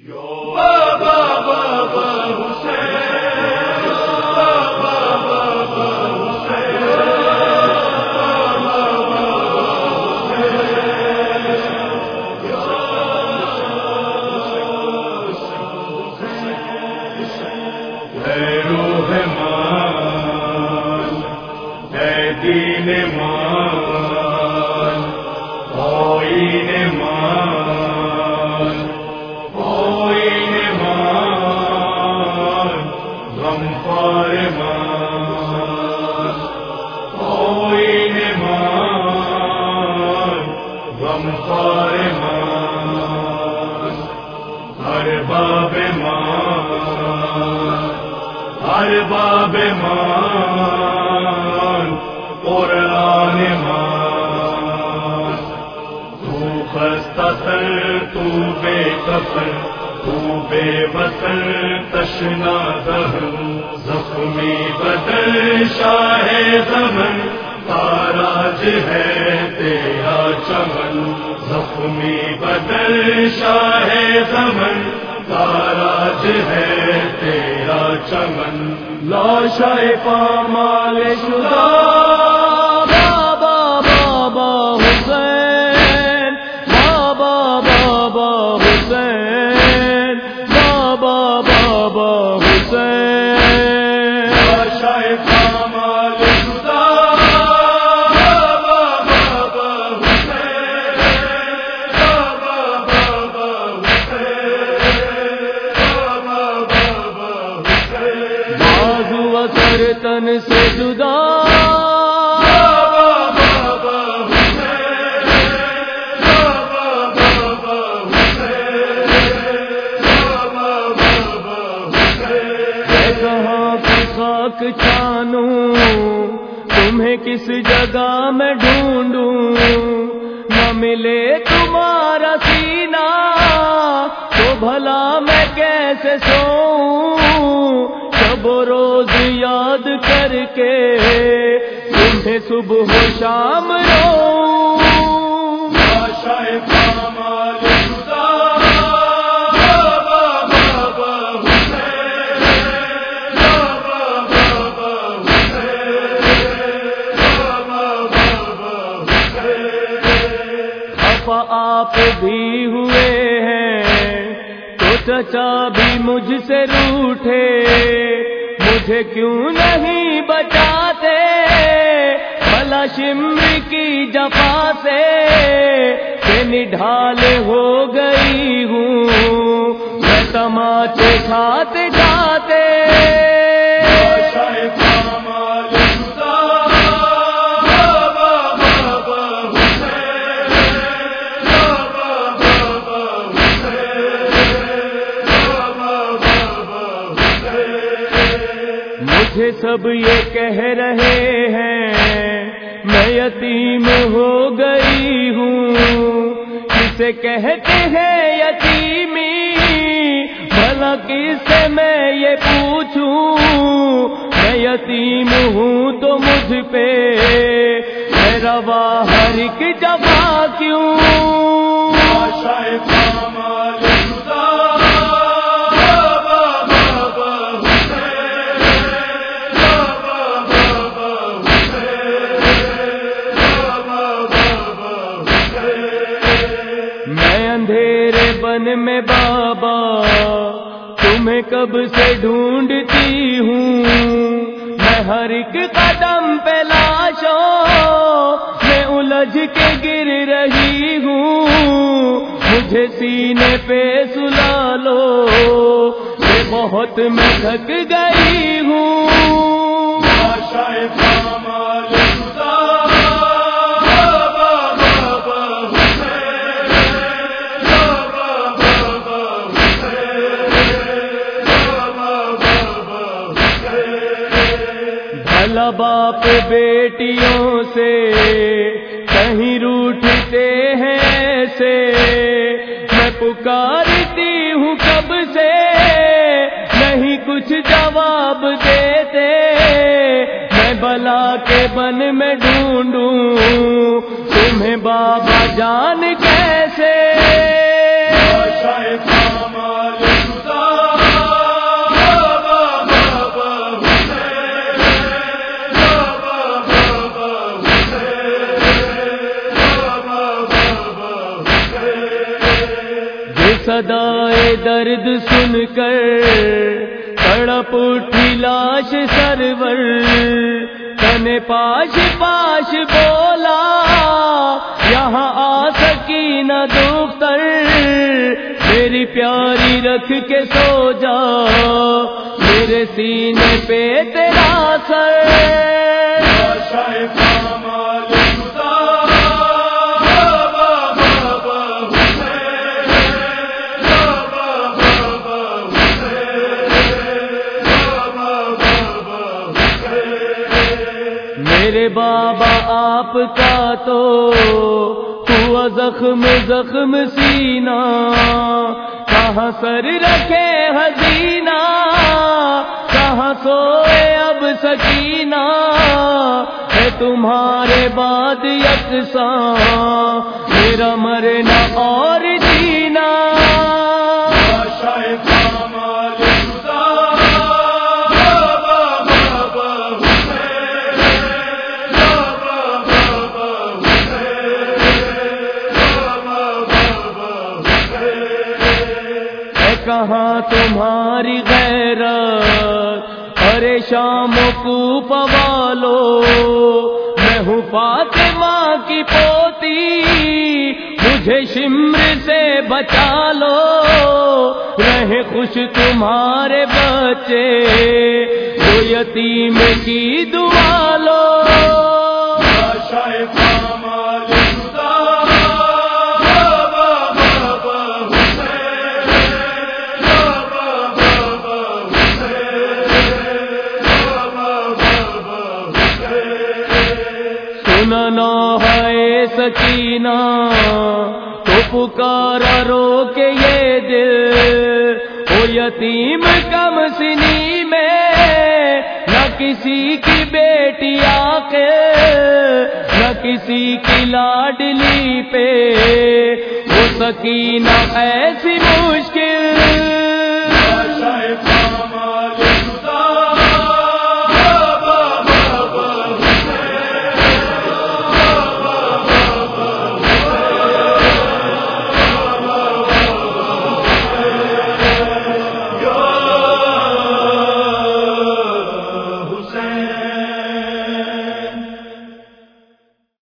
دین مان آئین مان آئین مان غم پار مان آئین مان غم پار مان ہر باب مان ہر باب مان قرآن مان تو خستہ سر تو بے کفن تو بے وطن تشنا دہن زخمی بدن شاہ زمن تاراج ہے تیرا چمن زخمی بدن شاہ زمن تاراج ہے تیرا چمن لاشائے پامال شدہ تن سے جدا کہاں کی خاک چھانوں تمہیں کس جگہ میں ڈھونڈوں نہ ملے تمہارا سینہ تو بھلا میں کیسے سوؤں شب و روز یاد کر کے تمہیں صبح و شام رو آپ بھی ہوئے ہیں تو چچا بھی مجھ سے روٹھے مجھے کیوں نہیں بچاتے بھلا شمر کی جفا سے کہ نڈھال ہو گئی ہوں میں تماچے کھاتے کھاتے مجھے سب یہ کہہ رہے ہیں میں یتیم ہو گئی ہوں کسے کہتے ہیں یتیمی بھلا کس سے میں یہ پوچھوں میں یتیم ہوں تو مجھ پہ ہے روا ہر ایک جفا کیوں اندھیرے بن میں بابا تمہیں کب سے ڈھونڈتی ہوں میں ہر ایک قدم پہ لاشوں میں الجھ کے گر رہی ہوں مجھے سینے پہ سلا لو یہ بہت میں تھک گئی ہوں باپ بیٹیوں سے کہیں روٹھتے ہیں سے میں پکارتی ہوں کب سے نہیں کچھ جواب دیتے میں بلا کے بن میں ڈھونڈوں تمہیں بابا جان کیسے صدائے درد سن کر تڑپ اٹھی لاش سرور، تن پاش پاش بولا یہاں آ سکی نہ دختر، میری پیاری رکھ کے سو جا میرے سینے پہ تیرا سر۔ میرے بابا آپ کا تو ہوا زخم زخم سینہ، کہاں سر رکھے حسینہ، کہاں سوئے اب سکینہ، ہے تمہارے بعد یکساں میرا مرنا اور جینا۔ کہاں تمہاری غیرت، ارے شام کو پوالو، میں ہوں فاطمہ کی پوتی، مجھے شمر سے بچا لو، رہے خوش تمہارے بچے، وہ یتیم کی دعا لو۔ سننا ہے سکینہ تو پکارا رو کے یہ دل، وہ یتیم کم سنی میں، نہ کسی کی بیٹی آخر، نہ کسی کی لاڈلی پہ، وہ سکینہ ایسی مشکل